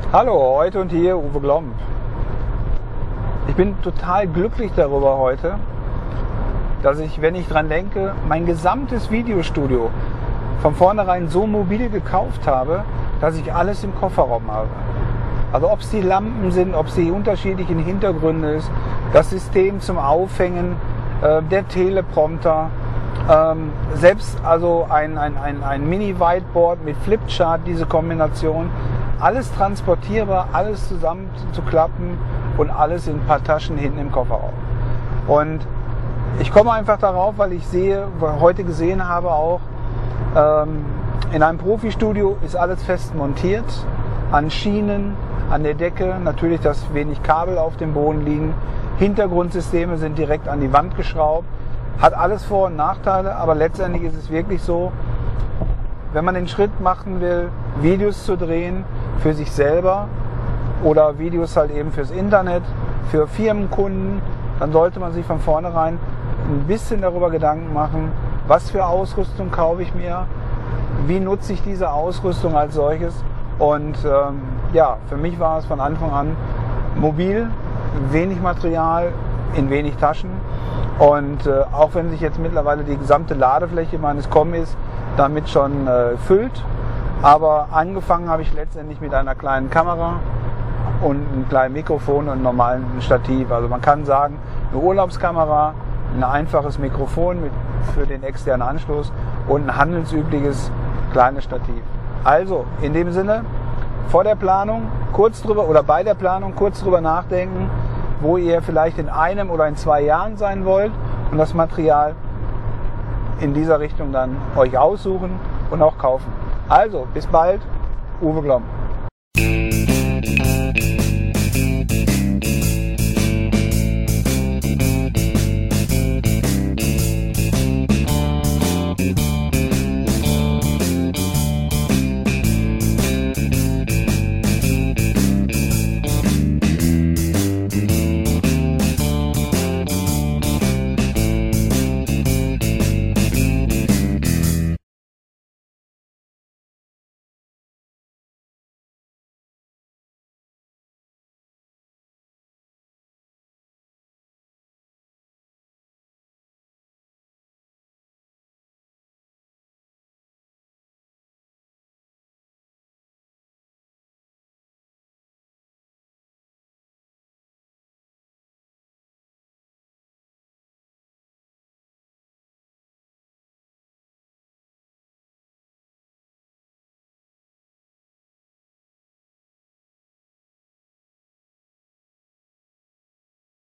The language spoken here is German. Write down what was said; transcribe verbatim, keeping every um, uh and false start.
Hallo, heute und hier Uwe Glomb. Ich bin total glücklich darüber heute, dass ich, wenn ich dran denke, mein gesamtes Videostudio von vornherein so mobil gekauft habe, dass ich alles im Kofferraum habe. Also ob es die Lampen sind, ob es die unterschiedlichen Hintergründe ist, das System zum Aufhängen, äh, der Teleprompter, ähm, selbst also ein, ein, ein, ein Mini-Whiteboard mit Flipchart, diese Kombination, alles transportierbar, alles zusammen zu klappen und alles in ein paar Taschen hinten im Kofferraum. Und ich komme einfach darauf, weil ich sehe, heute gesehen habe auch, ähm, in einem Profistudio ist alles fest montiert, an Schienen, an der Decke, natürlich, dass wenig Kabel auf dem Boden liegen. Hintergrundsysteme sind direkt an die Wand geschraubt. Hat alles Vor- und Nachteile, aber letztendlich ist es wirklich so, wenn man den Schritt machen will, Videos zu drehen für sich selber oder Videos halt eben fürs Internet, für Firmenkunden, dann sollte man sich von vornherein ein bisschen darüber Gedanken machen, was für Ausrüstung kaufe ich mir, wie nutze ich diese Ausrüstung als solches. Und ähm, ja, für mich war es von Anfang an mobil, wenig Material in wenig Taschen. Und äh, auch wenn sich jetzt mittlerweile die gesamte Ladefläche meines Kombis damit schon äh, füllt, aber angefangen habe ich letztendlich mit einer kleinen Kamera und einem kleinen Mikrofon und einem normalen Stativ. Also man kann sagen, eine Urlaubskamera, ein einfaches Mikrofon mit, für den externen Anschluss und ein handelsübliches kleines Stativ. Also in dem Sinne, vor der Planung kurz drüber oder bei der Planung kurz drüber nachdenken, wo ihr vielleicht in einem oder in zwei Jahren sein wollt und das Material in dieser Richtung dann euch aussuchen und auch kaufen. Also bis bald, Uwe Glomb.